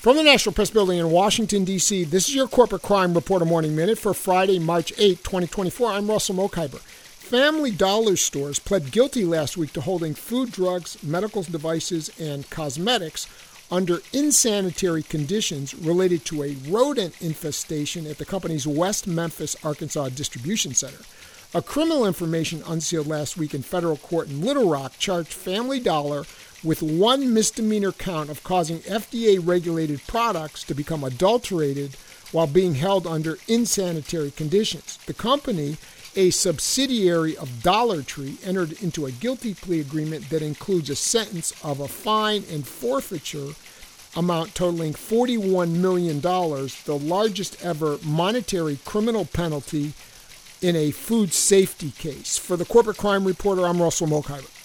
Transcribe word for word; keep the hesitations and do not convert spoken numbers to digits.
From the National Press Building in Washington, D C, this is your Corporate Crime Reporter Morning Minute for Friday, March eighth, twenty twenty-four. I'm Russell Mokhiber. Family Dollar stores pled guilty last week to holding food, drugs, medical devices, and cosmetics under insanitary conditions related to a rodent infestation at the company's West Memphis, Arkansas distribution center. A criminal information unsealed last week in federal court in Little Rock charged Family Dollar with one misdemeanor count of causing F D A-regulated products to become adulterated while being held under insanitary conditions. The company, a subsidiary of Dollar Tree, entered into a guilty plea agreement that includes a sentence of a fine and forfeiture amount totaling forty-one million dollars, the largest ever monetary criminal penalty in a food safety case. For the Corporate Crime Reporter, I'm Russell Mokhiber.